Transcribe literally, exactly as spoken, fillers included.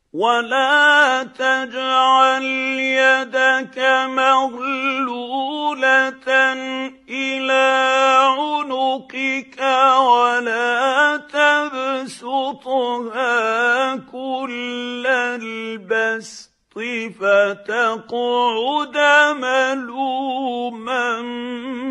ولا تجعل يدك مغلولة إلى عنقك ولا تبسطها كل البسط فتقعد ملوما